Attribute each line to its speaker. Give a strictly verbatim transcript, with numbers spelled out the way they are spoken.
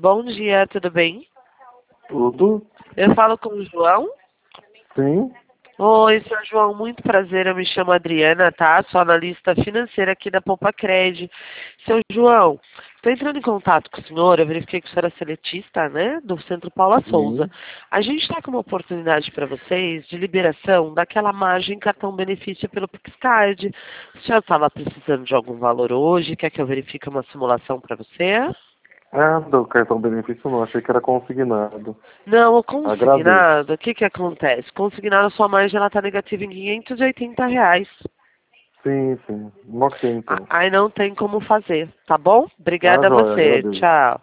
Speaker 1: Bom dia, tudo bem?
Speaker 2: Tudo?
Speaker 1: Eu falo com o João.
Speaker 2: Sim.
Speaker 1: Oi, senhor João, muito prazer, eu me chamo Adriana, tá? Sou analista financeira aqui da Poupa Cred. Seu João, estou entrando em contato com o senhor, eu verifiquei que o senhor é seletista, né? Do Centro Paula Souza.
Speaker 2: Sim.
Speaker 1: A gente está com uma oportunidade para vocês de liberação daquela margem cartão benefício pelo PixCard. O senhor estava precisando de algum valor hoje? Quer que eu verifique uma simulação para você?
Speaker 2: Ah, do cartão benefício não, achei que era consignado.
Speaker 1: Não, o
Speaker 2: Agradeço.
Speaker 1: consignado, o que que acontece? Consignado, a sua margem ela está negativa em quinhentos e oitenta reais.
Speaker 2: Sim, sim. Ok,
Speaker 1: A-
Speaker 2: então.
Speaker 1: Aí não tem como fazer, tá bom?
Speaker 2: Tá,
Speaker 1: Obrigada a
Speaker 2: joia,
Speaker 1: você.
Speaker 2: agradeço.
Speaker 1: Tchau.